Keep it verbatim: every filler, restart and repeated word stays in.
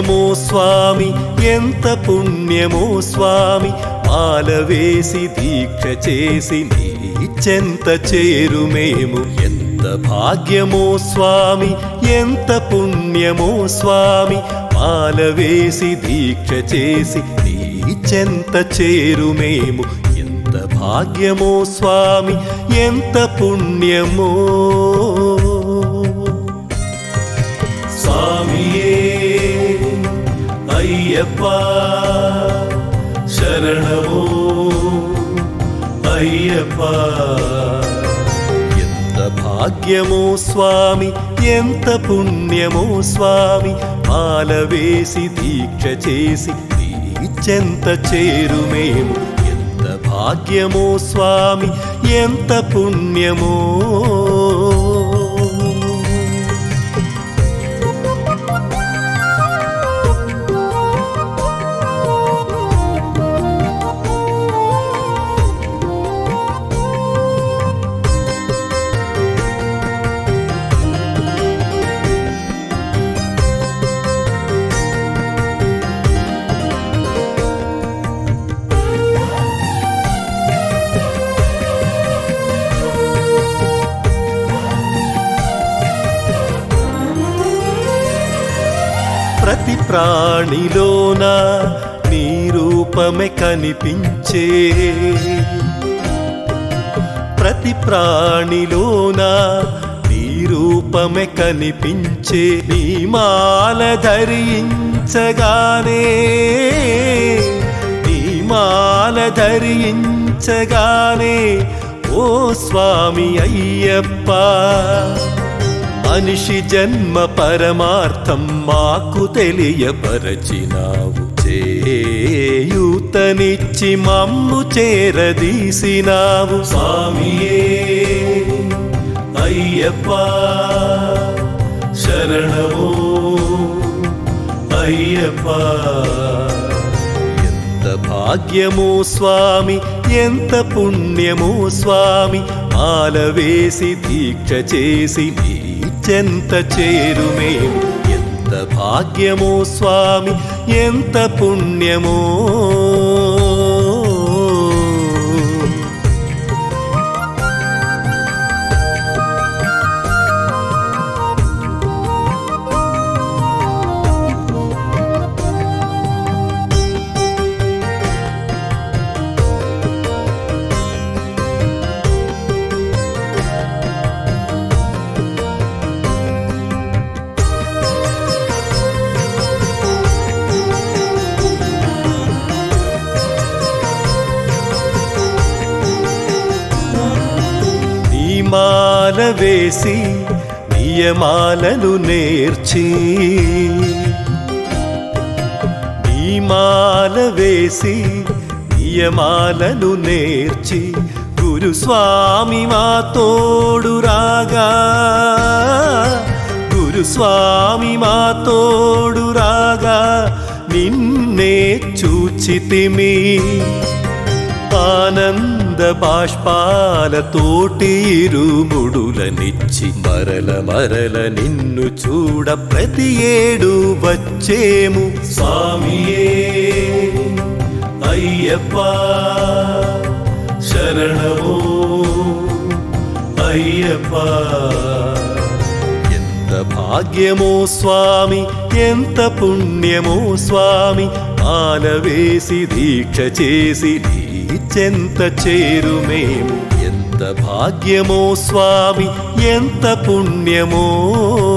భాగ్యమో స్వామి ఎంత పుణ్యమో స్వామి మాల వేసి దీక్ష చేసి నీ చెంత చేరుమేము ఎంత భాగ్యమో స్వామి ఎంత పుణ్యమో స్వామి మాల వేసి దీక్ష చేసి నీ చెంత చేరుమేము ఎంత భాగ్యమో స్వామి ఎంత పుణ్యమో స్వామియే అయ్యప్ప శరణమో అయ్యప్ప ఎంత భాగ్యమో స్వామి ఎంత పుణ్యమో స్వామి మాల వేసి దీక్ష చేసి నీ చెంత చేరుమేము ఎంత భాగ్యమో స్వామి ఎంత పుణ్యమో ప్రతి ప్రాణిలోన నీ రూపమే కనిపించే ప్రతి ప్రాణిలోన నీ రూపమే కనిపించే నీ మాల ధరించగానే నీ మాల ధరించగానే ఓ స్వామి అయ్యప్ప మనిషి జన్మ పరమార్థం మాకు తెలియపరచినావు చేయూతనిచ్చి మమ్ము చేరదీసినావు స్వామియే అయ్యప్ప శరణమో అయ్యప్ప ఎంత భాగ్యమో స్వామి ఎంత పుణ్యమో స్వామి మాల వేసి దీక్ష చేసి నీ చెంత చేరుమేము ఎంత భాగ్యమో స్వామి ఎంత పుణ్యమో మాల వేసి నియమాలను నేర్చి నీ మాల వేసి నియమాలను నేర్చి గురుస్వామి మా తోడు రాగా గురుస్వామి మా తోడు రాగా నిన్నే చూచితిమి ఆనంద బాష్పాలతోటి ఇరుముడులనిచ్చి మరల మరల నిన్ను చూడ ప్రతి ఏడు వచ్చేము స్వామియే అయ్యప్ప శరణమో అయ్యప్ప ఎంత భాగ్యమో స్వామి ఎంత పుణ్యమో స్వామి మాల వేసి దీక్ష చేసి నీ చెంత చేరుమేము ఎంత భాగ్యమో స్వామి ఎంత పుణ్యమో